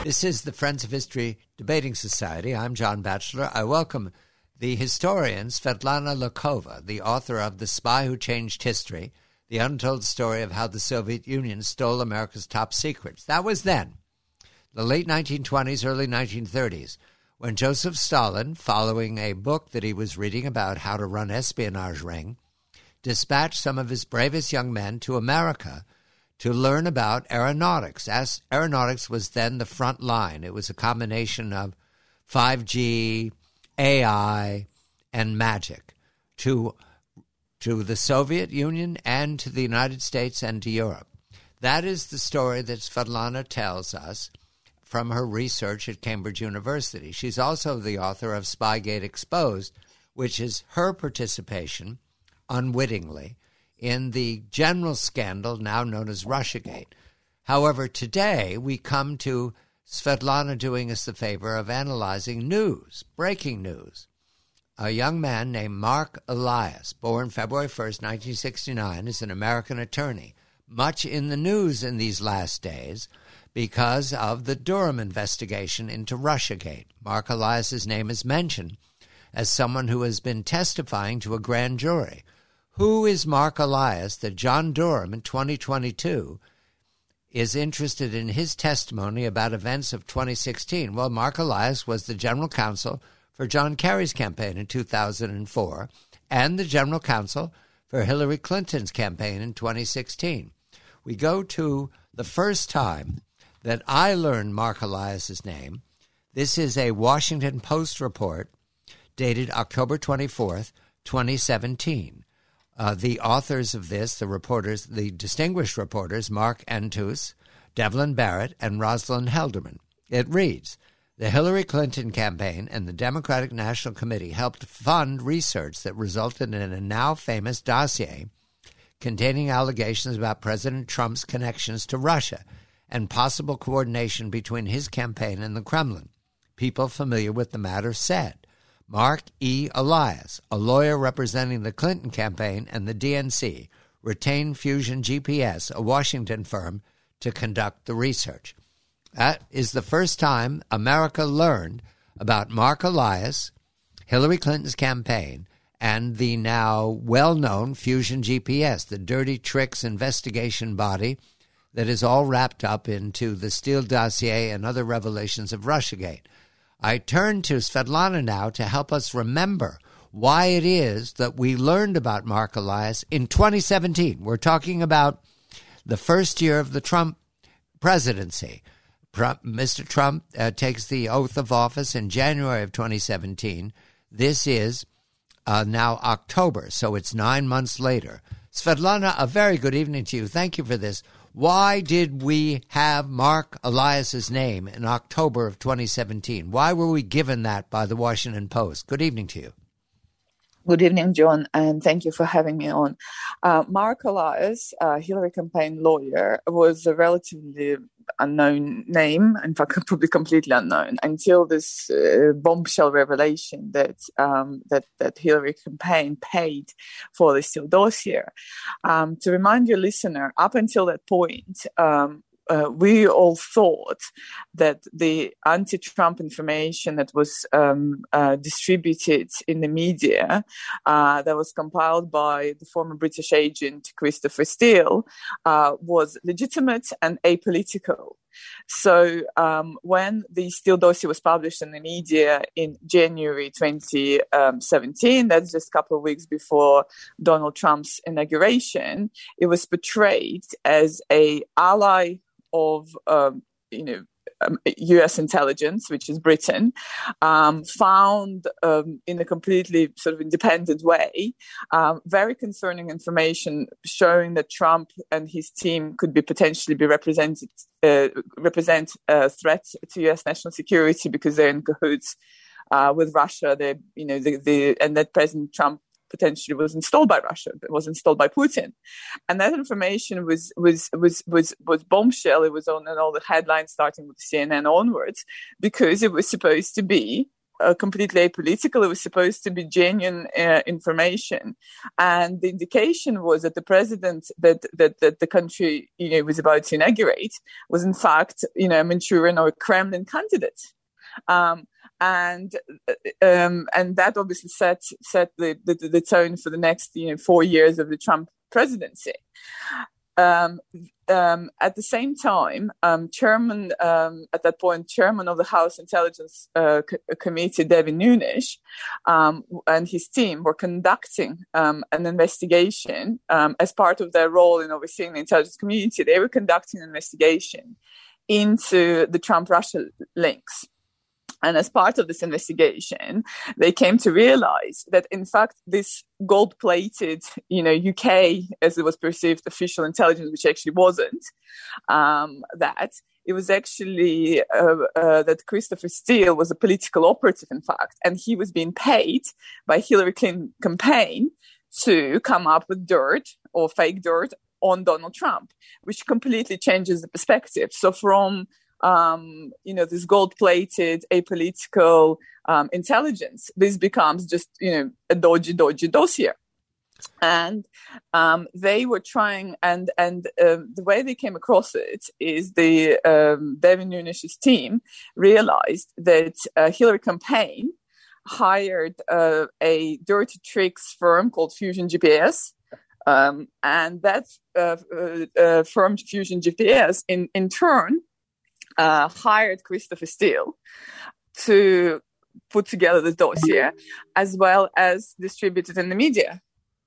This is the Friends of History Debating Society. I'm John Batchelor. I welcome the historian Svetlana Luckova, the author of The Spy Who Changed History, the untold story of how the Soviet Union stole America's top secrets. That was then, the late 1920s, early 1930s, when Joseph Stalin, following a book that he was reading about how to run espionage ring, dispatched some of his bravest young men to America to learn about aeronautics. As aeronautics was then the front line. It was a combination of 5G, AI, and magic to the Soviet Union and to the United States and to Europe. That is the story that Svetlana tells us from her research at Cambridge University. She's also the author of Spygate Exposed, which is her participation, unwittingly, in the general scandal now known as Russiagate. However, today we come to Svetlana doing us the favor of analyzing news, breaking news. A young man named Mark Elias, born February 1st, 1969, is an American attorney, much in the news in these last days because of the Durham investigation into Russiagate. Mark Elias's name is mentioned as someone who has been testifying to a grand jury. Who is Mark Elias that John Durham in 2022 is interested in his testimony about events of 2016? Well, Mark Elias was the general counsel for John Kerry's campaign in 2004 and the general counsel for Hillary Clinton's campaign in 2016. We go to the first time that I learned Mark Elias's name. This is a Washington Post report dated October 24th, 2017. The authors of this, the reporters, the distinguished reporters, Mark Antus, Devlin Barrett, and Rosalind Helderman. It reads, the Hillary Clinton campaign and the Democratic National Committee helped fund research that resulted in a now famous dossier containing allegations about President Trump's connections to Russia and possible coordination between his campaign and the Kremlin. People familiar with the matter said. Mark E. Elias, a lawyer representing the Clinton campaign and the DNC, retained Fusion GPS, a Washington firm, to conduct the research. That is the first time America learned about Mark Elias, Hillary Clinton's campaign, and the now well-known Fusion GPS, the dirty tricks investigation body that is all wrapped up into the Steele dossier and other revelations of Russiagate. I turn to Svetlana now to help us remember why it is that we learned about Mark Elias in 2017. We're talking about the first year of the Trump presidency. Mr. Trump takes the oath of office in January of 2017. This is now October, so it's 9 months later. Svetlana, a very good evening to you. Thank you for this. Why did we have Mark Elias's name in October of 2017? Why were we given that by the Washington Post? Good evening to you. Good evening, John, and thank you for having me on. Mark Elias, Hillary campaign lawyer, was a relatively unknown name, in fact, probably completely unknown, until this bombshell revelation that Hillary campaign paid for the Steele dossier. To remind your listener, up until that point, we all thought that the anti-Trump information that was distributed in the media, that was compiled by the former British agent Christopher Steele, was legitimate and apolitical. So when the Steele dossier was published in the media in January 2017, that's just a couple of weeks before Donald Trump's inauguration, it was portrayed as an ally of U.S. intelligence, which is Britain, found in a completely sort of independent way very concerning information showing that Trump and his team could be potentially represent a threat to U.S. national security because they're in cahoots with Russia. And that President Trump potentially was installed by Russia, it was installed by Putin. And that information was bombshell. It was on all the headlines starting with CNN onwards, because it was supposed to be completely apolitical. It was supposed to be genuine information, and the indication was that the president that the country was about to inaugurate was in fact a Manchurian or a Kremlin candidate. And that obviously set the tone for the next 4 years of the Trump presidency. At the same time, chairman at that point, chairman of the House Intelligence Committee, Devin Nunes, and his team were conducting an investigation as part of their role in overseeing the intelligence community. They were conducting an investigation into the Trump-Russia links. And as part of this investigation, they came to realize that, in fact, this gold-plated, UK, as it was perceived, official intelligence, which actually wasn't, that it was actually that Christopher Steele was a political operative, in fact, and he was being paid by Hillary Clinton campaign to come up with dirt or fake dirt on Donald Trump, which completely changes the perspective. So from this gold-plated, apolitical intelligence, this becomes just, a dodgy dossier. And they were trying, and the way they came across it is the Devin Nunes' team realized that Hillary campaign hired a dirty tricks firm called Fusion GPS. And that firm, Fusion GPS, in turn, hired Christopher Steele to put together the dossier, as well as distribute it in the media.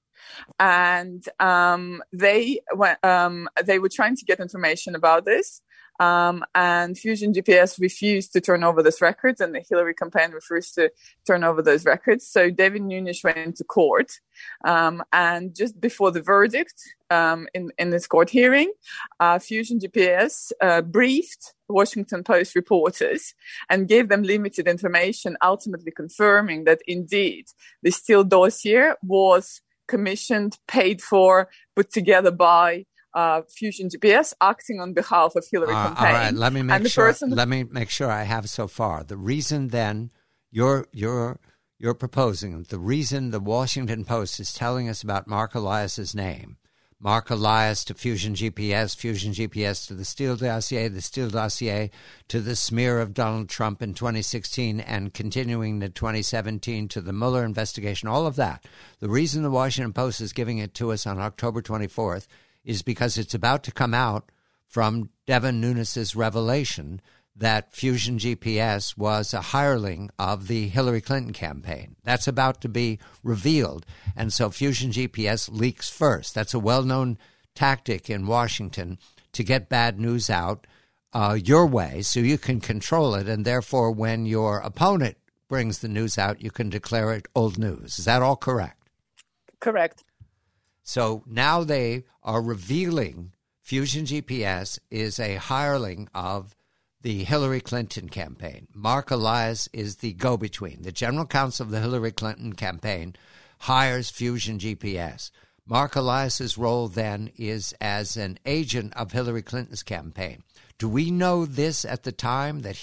And they were trying to get information about this, and Fusion GPS refused to turn over those records, and the Hillary campaign refused to turn over those records. So David Nunes went to court, and just before the verdict in this court hearing, Fusion GPS briefed Washington Post reporters and gave them limited information, ultimately confirming that indeed the Steele dossier was commissioned, paid for, put together by Fusion GPS, acting on behalf of Hillary campaign. All right, let me make sure I have so far. The reason then you're proposing, the reason the Washington Post is telling us about Mark Elias's name, Mark Elias to Fusion GPS to the Steele dossier to the smear of Donald Trump in 2016 and continuing to 2017 to the Mueller investigation, all of that. The reason the Washington Post is giving it to us on October 24th is because it's about to come out from Devin Nunes' revelation that Fusion GPS was a hireling of the Hillary Clinton campaign. That's about to be revealed. And so Fusion GPS leaks first. That's a well-known tactic in Washington to get bad news out your way so you can control it. And therefore, when your opponent brings the news out, you can declare it old news. Is that all correct? Correct. So now they are revealing Fusion GPS is a hireling of the Hillary Clinton campaign. Mark Elias is the go-between. The general counsel of the Hillary Clinton campaign hires Fusion GPS. Mark Elias's role then is as an agent of Hillary Clinton's campaign. Do we know this at the time that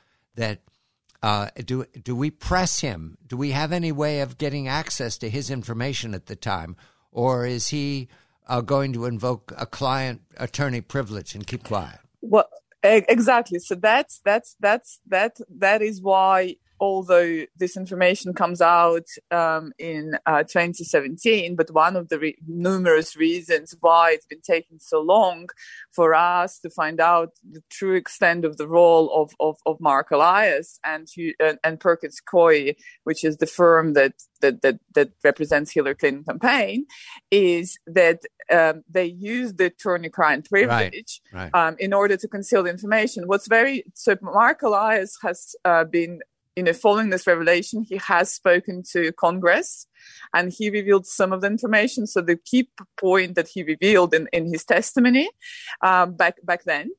do we press him? Do we have any way of getting access to his information at the time? Or is he going to invoke a client attorney privilege and keep quiet? Well, exactly. So that is why, although this information comes out in 2017, but one of the numerous reasons why it's been taking so long for us to find out the true extent of the role of Mark Elias and Perkins Coie, which is the firm that represents Hillary Clinton campaign, is that they use the attorney-client privilege right. In order to conceal the information. So Mark Elias has been, following this revelation, he has spoken to Congress and he revealed some of the information. So the key point that he revealed in his testimony back then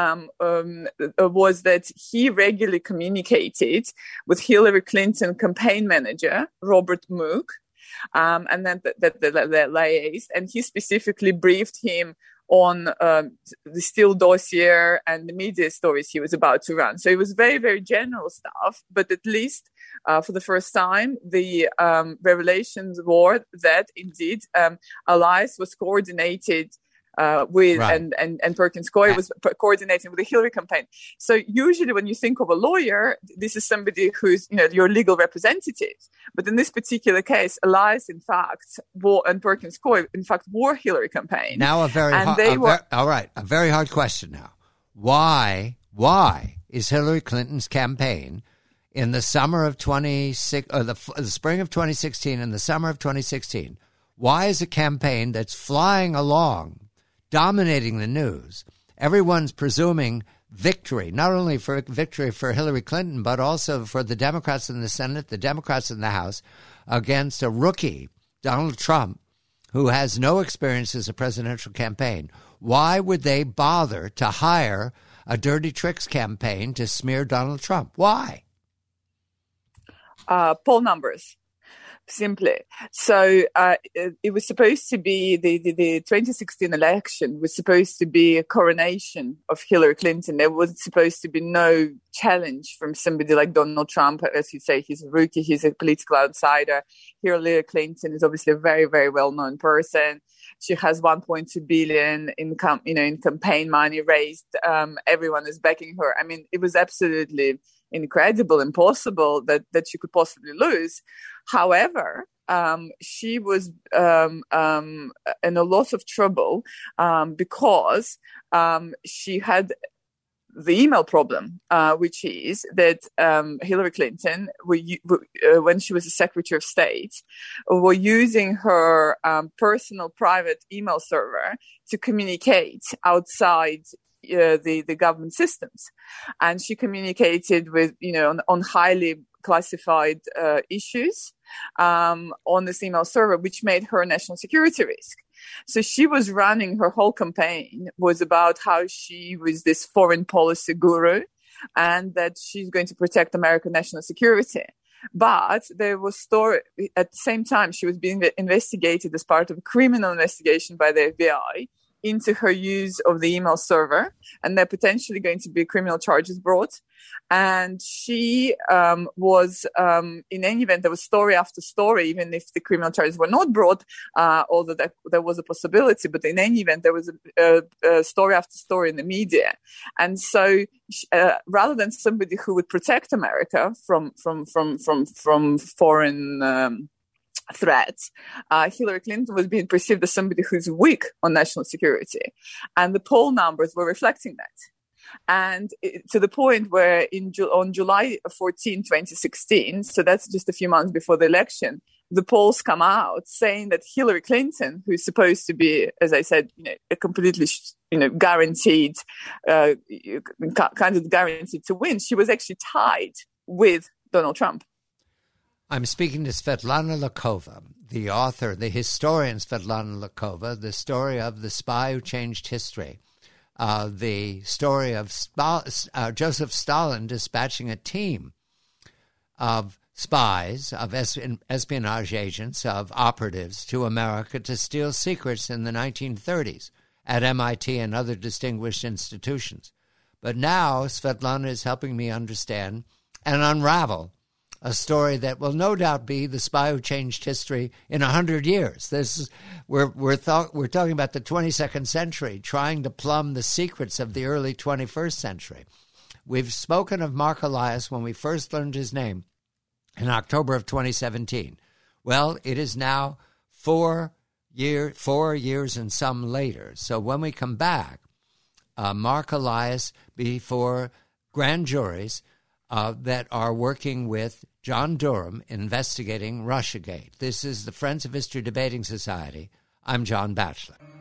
was that he regularly communicated with Hillary Clinton campaign manager, Robert Mook, and then that liaised, and he specifically briefed him on the Steele dossier and the media stories he was about to run. So it was very, very general stuff, but at least for the first time, the revelations were that indeed Elias was coordinated with Right. and Perkins Coie was coordinating with the Hillary campaign. So usually when you think of a lawyer, this is somebody who's, your legal representative. But in this particular case, Elias, in fact, and Perkins Coie, in fact, were Hillary campaign. Now a very hard question now. Why is Hillary Clinton's campaign in the summer of the spring of 2016 and the summer of 2016, why is a campaign that's flying along, dominating the news, everyone's presuming victory, not only for victory for Hillary Clinton, but also for the Democrats in the Senate, the Democrats in the House, against a rookie, Donald Trump, who has no experience as a presidential campaign? Why would they bother to hire a dirty tricks campaign to smear Donald Trump? Why? Poll numbers. Simply. So it was supposed to be the 2016 election was supposed to be a coronation of Hillary Clinton. There was supposed to be no challenge from somebody like Donald Trump. As you say, he's a rookie. He's a political outsider. Hillary Clinton is obviously a very, very well-known person. She has 1.2 billion in campaign money raised. Everyone is backing her. I mean, it was absolutely incredible, impossible that she could possibly lose. However, she was in a lot of trouble because she had the email problem, which is that Hillary Clinton, when she was the Secretary of State, were using her personal private email server to communicate outside the government systems. And she communicated with, on highly classified issues on this email server, which made her a national security risk. So she was running, her whole campaign was about how she was this foreign policy guru and that she's going to protect American national security. But there was at the same time, she was being investigated as part of a criminal investigation by the FBI into her use of the email server, and there potentially going to be criminal charges brought. And she was, in any event, there was story after story, even if the criminal charges were not brought, although there was a possibility. But in any event, there was a story after story in the media. And so rather than somebody who would protect America from foreign threats, Hillary Clinton was being perceived as somebody who's weak on national security. And the poll numbers were reflecting that. And to the point where on July 14, 2016, so that's just a few months before the election, the polls come out saying that Hillary Clinton, who's supposed to be, as I said, a completely, guaranteed, kind of guaranteed to win, she was actually tied with Donald Trump. I'm speaking to Svetlana Lakova, the author, the historian Svetlana Lakova, the story of The Spy Who Changed History, the story of Joseph Stalin dispatching a team of spies, of espionage agents, of operatives to America to steal secrets in the 1930s at MIT and other distinguished institutions. But now Svetlana is helping me understand and unravel a story that will no doubt be The Spy Who Changed History in 100 years. We're talking about the 22nd century, trying to plumb the secrets of the early 21st century. We've spoken of Mark Elias when we first learned his name in October of 2017. Well, it is now 4 years and some later. So when we come back, Mark Elias before grand juries that are working with John Durham investigating Russiagate. This is the Friends of History Debating Society. I'm John Batchelor.